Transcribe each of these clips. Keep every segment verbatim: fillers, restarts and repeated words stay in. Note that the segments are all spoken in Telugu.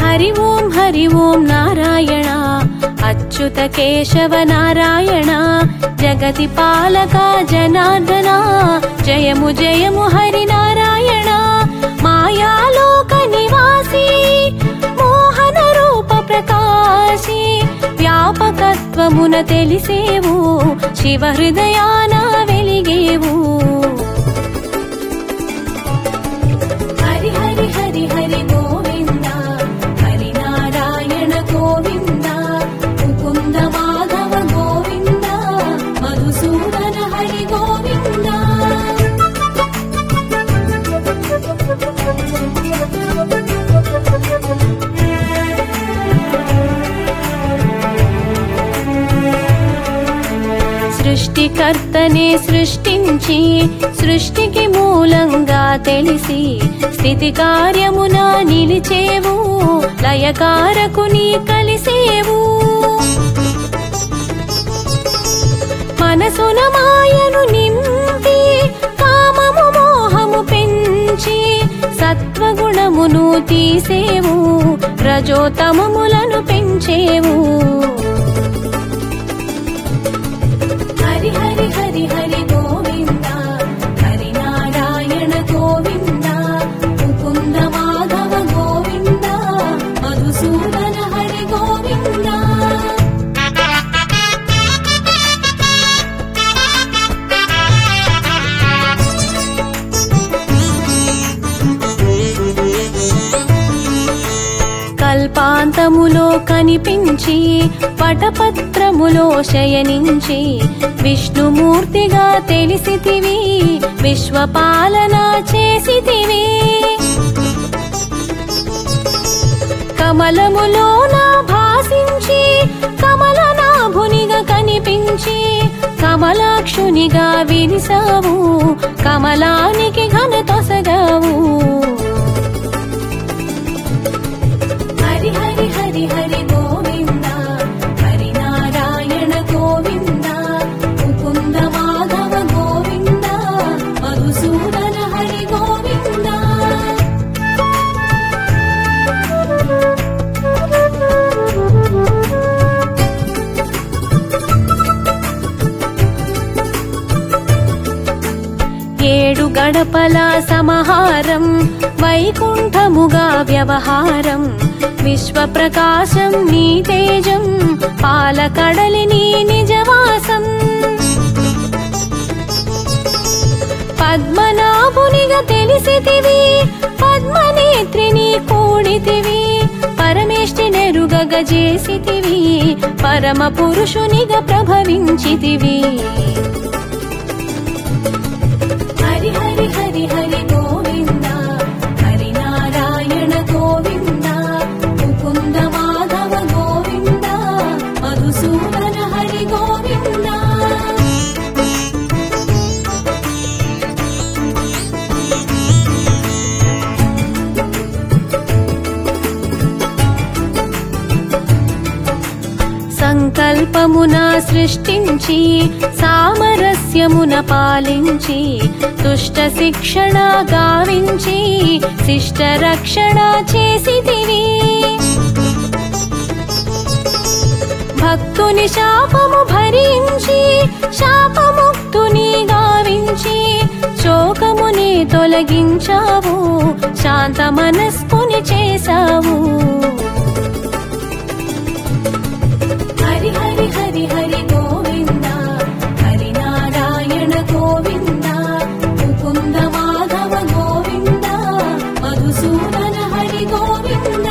హరి ఓం హరి ఓం నారాయణ అచ్యుత కేశవ నారాయణ జగతి పాలక జనార్దన జయము జయము హరి నారాయణ మాయాలోక నివాసి మోహన రూప ప్రకాశి వ్యాపకత్వమున తెలిసేవు శివ హృదయాన వెలిగేవు హరి హరి హరి హరి గోవింద హరి నారాయణ గోవింద ముకుంద మాధవ గోవింద మధుసూదన హరి గోవింద సృష్టికర్తనే సృష్టించి సృష్టికి మూలంగా తెలిసి స్థితి కార్యమున నిలిచేవు లయకారకుని కలిసేవు మనసున మాయను నింపి కామము మోహము పెంచి సత్వగుణమును తీసేవు రజోతమములను పెంచేవు హరి హరి హరి హరి గోవింద హరి నారాయణ గోవింద ముకుంద మాధవ గోవింద మధుసూదన హరి గోవింద కల్పాంతములో కనిపించి పటపత్రములో శయనించి విష్ణుమూర్తిగా తెలిసితివి విశ్వపాలన చేసితివి కమలములోన భాసించి కమలనాభునిగా కనిపించి కమలాక్షునిగా విరిసావు కమలానికి ఘన తొసగావు హరి హరి హరి హరి గోవింద హరి నారాయణ గోవింద ముకుంద మాధవ గోవింద మధుసూదన హరి గోవింద ఏడు గడపల సమహారం వైకుంఠముగా వ్యవహారం విశ్వప్రకాశం నీ తేజం పాలకడలి నీ నిజవాసం పద్మనాభునిగా తెలిసితివి పద్మనేత్రిని కూడితివి పరమేష్టి నెరుగగ చేసితివి పరమ పురుషునిగా ప్రభవించితివి హరి హరి హరి హరి గోవింద హరి నారాయణ గోవింద ముకుంద మాధవ గోవింద మధుసూదన హరి గోవింద సంకల్పమున సృష్టించి సామరస్యమున పాలించి దుష్ట శిక్షణ గావించి శిష్ట రక్షణ చేసితివి భక్తుని శాపము భరించి శాపముక్తుని గావించి శోకముని తొలగించావు శాంత మనస్కుని చేసావు హరి హరి హరి హరి గోవింద హరి నారాయణ గోవింద ముకుంద మాధవ గోవింద మధుసూదన హరి గోవింద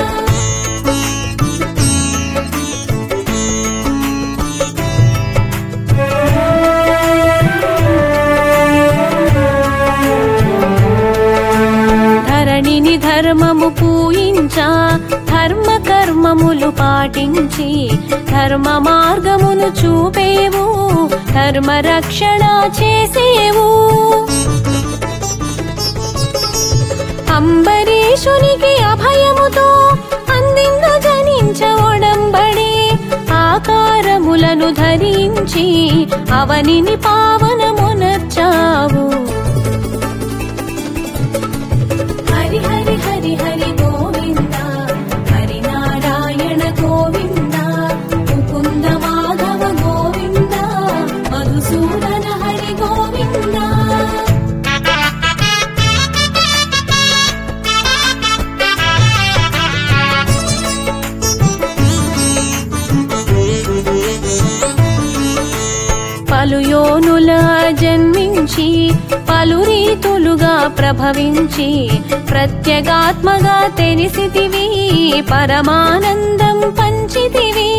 ధరణిని ధర్మము పూయించా ధర్మ కర్మములు పాటించి ధర్మ మార్గమును చూపేవు ధర్మ రక్షణ చేసేవు అంబరీషునికి అభయముతో అందిందు జనించ ఒడంబడి ఆకారములను ధరించి అవనిని పావనమునర్చావు హరి హరి హరి హరి గోవింద పలు యోనుల జన్మించి పలు రీతులుగా ప్రభవించి ప్రత్యేగాత్మగా తెలిసితివి పరమానందం పంచితివి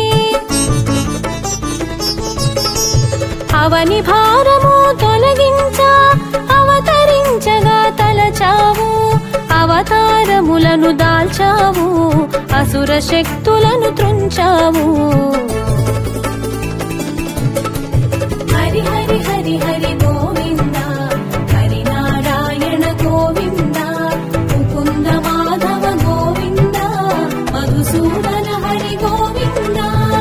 అవని భారము తొలగించ అవతరించగా తలచావు అవతారములను దాల్చావు అసుర శక్తులను త్రుంచావు హరి హరి హరి హరి గోవింద హరి నారాయణ గోవింద ముకుంద మాధవ గోవింద మధుసూదన హరి గోవింద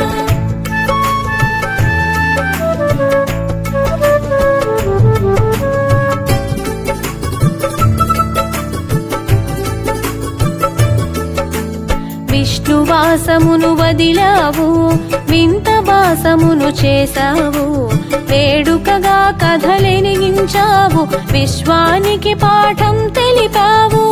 విష్ణువాసమును వదిలావు వింత వాసమును చేశావు వేడుకగా కథలెనిగించావు విశ్వానికి పాఠం తెలిపావు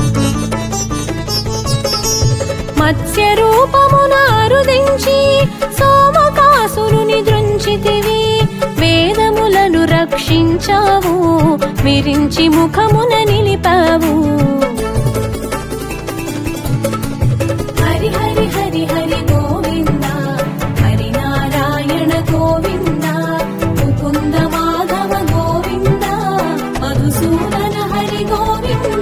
మత్స్య రూపమున అరుదించి సోమకాసురుని దృంచితివి వేదములను రక్షించావు విరించి ముఖమున నిలిపావు హరి హరి హరి హరి గోవింద హరి నారాయణ గోవింద ముకుంద మాధవ గోవింద మధుసూదన హరి గోవింద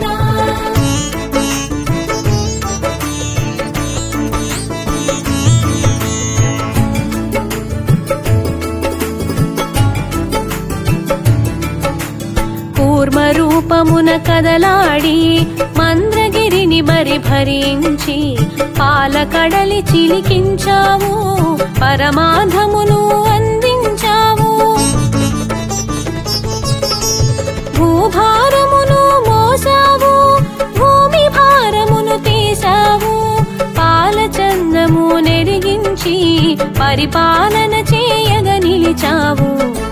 కూర్మ రూపమున కదలాడి మంద్రగిరిని బరి భరించి పాలకడలి చిలికించావు పరమాధమును అందించావు భూభారమును మోసావు భూమి భారమును తీసావు పాలచందము నెరిగించి పరిపాలన చేయగ నిలిచావు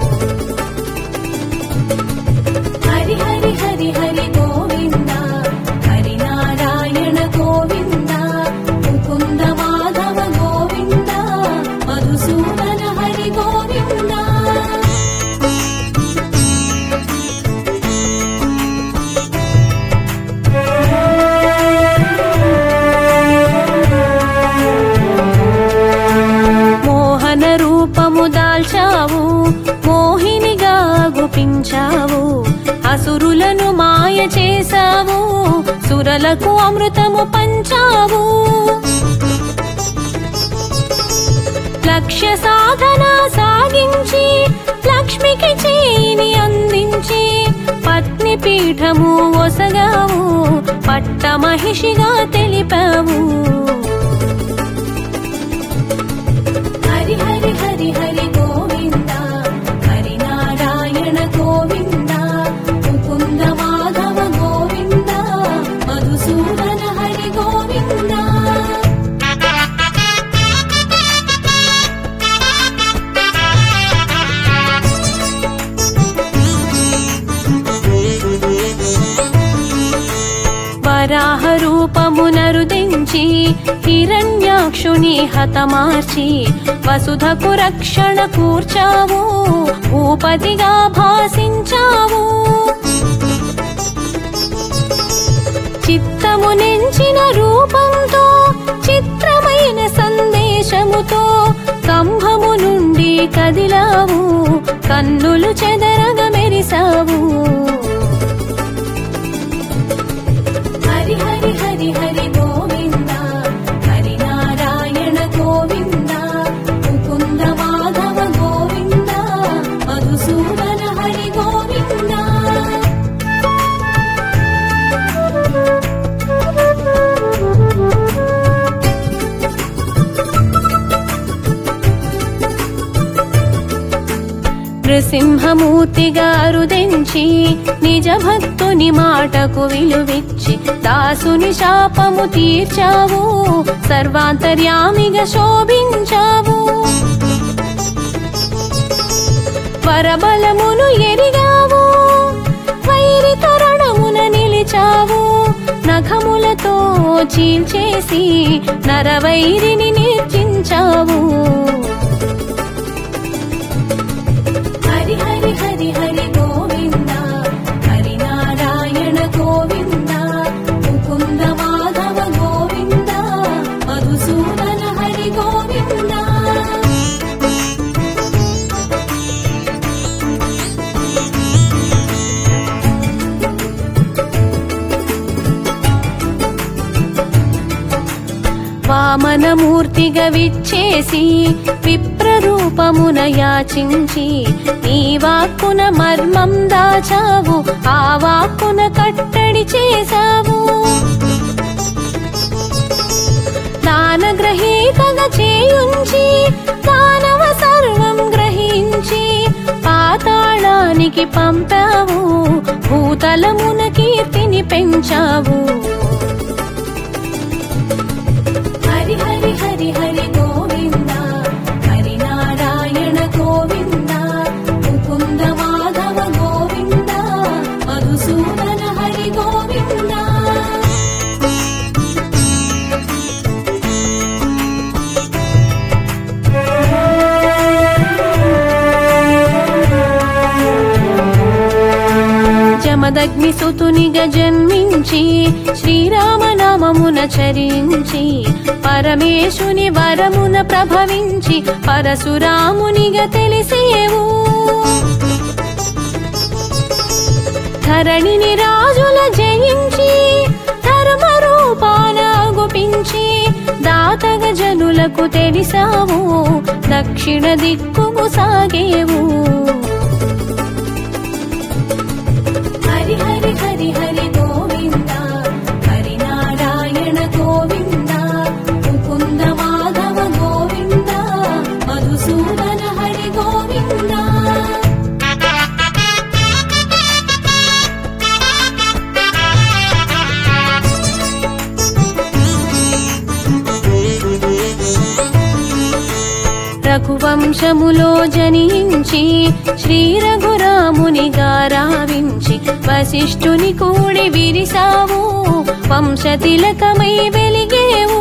హరి హరి హరి హరి గోవింద హరి నారాయణ గోవింద ముకుంద మాధవ గోవింద మధుసూదన హరి గోవింద మోహన రూపము దాల్చావు మోహినిగా గుపించావు అసురులను మాయ చేశావు సురలకు అమృతము పంచావు లక్ష్య సాధన సాగించి లక్ష్మికి చేయిని అందించి పత్ని పీఠము ఒసగావు పట్ట మహిషిగా తెలిపావు హరి హరి హరి హరి గోవింద హరి నారాయణ గోవింద ముకుంద మాధవ గోవింద మధుసూదన హరి గోవింద వరాహ రూపమునరుదించి హిరణ్యాక్షుని హతమార్చి వసుధకు రక్షణ కూర్చావు భూపతిగా భాసించావు చిత్తము నెంచిన రూపంతో చిత్రమైన సందేశముతో కంభము నుండి కదిలావు కన్నులు చెదరగ మెరిసావు హరి హరి హరి హరి గోవింద హరి నారాయణ గోవింద ముకుంద మాధవ గోవింద మధుసూదన హరి గోవింద నృసింహమూర్తిగా రుదించి నిజ భక్తుని మాటకు విలువిచ్చి దాసుని శాపము తీర్చావు సర్వాంతర్యామిగా శోభించావు వరబలమును ఎరిగావు వైరి తరుణమున నిలిచావు నఖములతో చీల్చేసి నరవైరిని నిర్జించావు హరి వామనమూర్తిగా విచ్చేసి విప్రరూపమున యాచించి నీ వాక్కున మర్మం దాచావు, ఆ వాక్కున కట్టడి చేశావు. దానగ్రహీతగా చేయుంచి దానవ సర్వం గ్రహించి పాతాళానికి పంపావు, భూతలమున కీర్తిని పెంచావు. హరి హరి హరి హరి గోవింద, హరి నారాయణ గోవింద, ముకుంద మాధవ గోవింద, మధుసూదన హరి గోవింద. జమదగ్ని సుతునిగా జన్మించి శ్రీరామనామమున చరించి పరమేశుని వరమున ప్రభవించి పరశురామునిగా తెలిసేవు. ధరణిని రాజుల జయించి ధర్మ రూపాన గుపించి దాతగా జనులకు తెలిసావు, దక్షిణ దిక్కుకు సాగేవు. హరి హరి హరి హరి గోవింద, హరి నారాయణ గోవింద, ముకుంద మాధవ గోవింద, మధుసూదన హరి గోవింద. రఘువంశములో జనించి శ్రీ రఘురాముని గారావించి వశిష్ఠుని కూడి విరిసావు, వంశతిలకమై వెలిగేవు.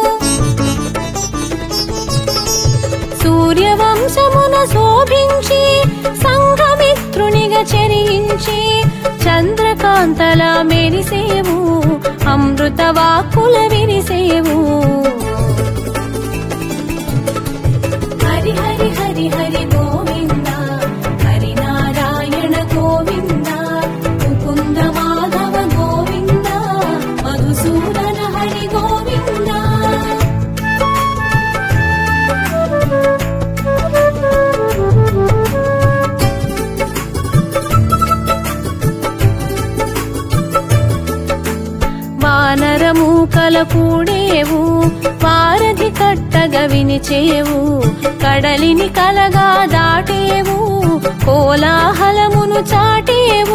సూర్యవంశమున శోభించి సంఘమిత్రునిగా చెరించి చంద్రకాంతలా మెరిసేవు, అమృత వాక్కుల విరిసేవు. హరి హరి హరి హరి గోవింద, హరి నారాయణ గోవింద, ముకుంద మాధవ గోవింద, మధుసూదన హరి గోవింద. వానరమూకల కూడేవు, వారధి కట్టగా వినిచేవు, కడలిని కలగా దాటేవు, కోలాహలమును చాటేవు.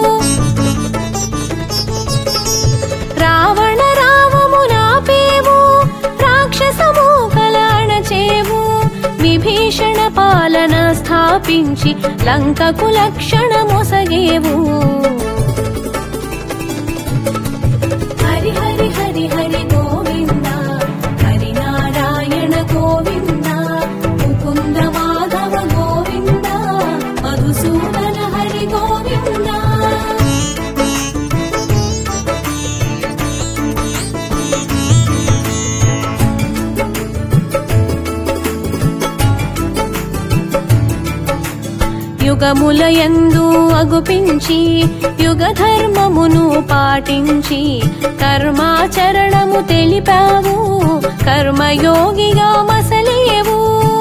రావణ రావమునాపేవు, రాక్షసమూకల అణచేవు, విభీషణ పాలన స్థాపించి లంకకు లక్షణ మొసగేవు. హరి హరి హరి హరి గోవింద, హరి నారాయణ గోవింద, ముకుంద మాధవ గోవింద, మధుసూదన హరి గోవింద. యుగములయందు అగుపించి యుగ ధర్మమును పాటించి కర్మాచరణము తెలిపావు, కర్మయోగిగా మసలేవు.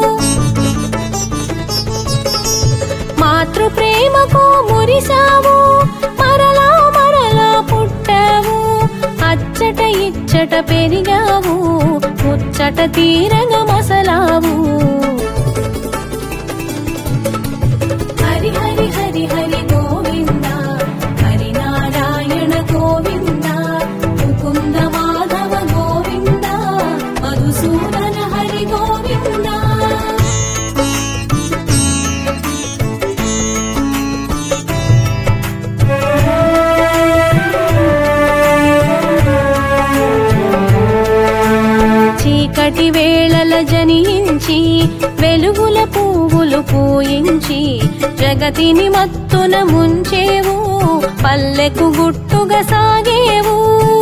మాతృ ప్రేమకు మురిసావు, మరలా మరలా పుట్టావు, అచ్చట ఇచ్చట పెరిగావు, ముచ్చట తీరగా మసలావు. హరి హరి హరి హరి గోవింద, హరి నారాయణ గోవింద, ముకుంద మాధవ గోవింద, మధుసూదన హరి గోవింద. చీకటి వేళల జనించి వెలుగుల పువ్వులు పూయించి జగతిని మత్తున ముంచేవు, పల్లెకు గుట్టుగా సాగేవు.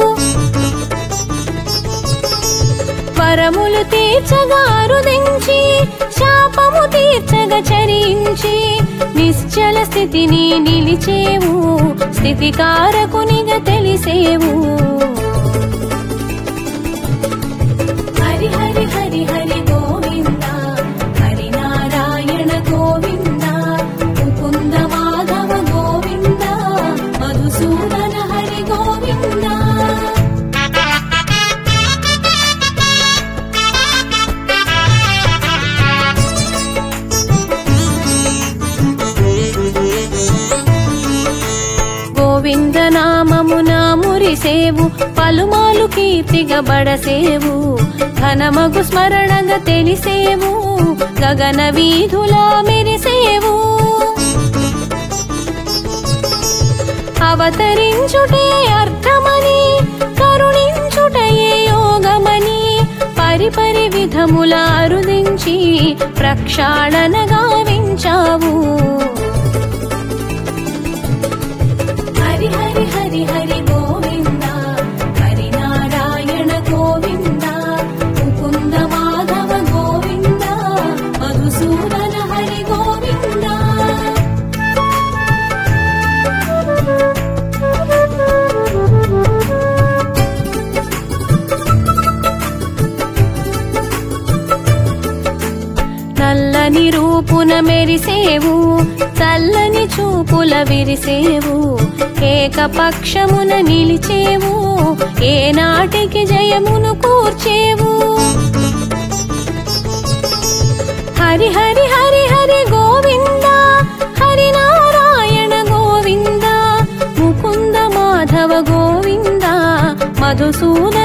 వరములు తీర్చగా అరుదించి శాపము తీర్చగా చరించి నిశ్చల స్థితిని నిలిచేవు, స్థితికారకునిగా తెలిసేవు. మురిసేవు పలుమాలు కీర్తిగా బడసేవు ఘనమగు స్మరణగా తెలిసేవు గగన వీధులా మెరిసేవు అవతరించుటే అర్థమని కరుణించుటయే యోగమని పరిపరి విధముల అరుదించి ప్రక్షాళన గావించావు హరి హరి హరి హరి గోవింద హరి నారాయణ గోవింద ముకుంద మాధవ గోవింద మధుసూదన హరి గోవింద నల్లని రూపున మెరిసేవు చల్లని చూపుల విరిసేవు ఏకపక్షమున నిలిచేవు ఏనాటికి జయమును కూర్చేవు హరి హరి హరి హరి గోవింద హరి నారాయణ గోవింద ముకుంద మాధవ గోవింద మధుసూదన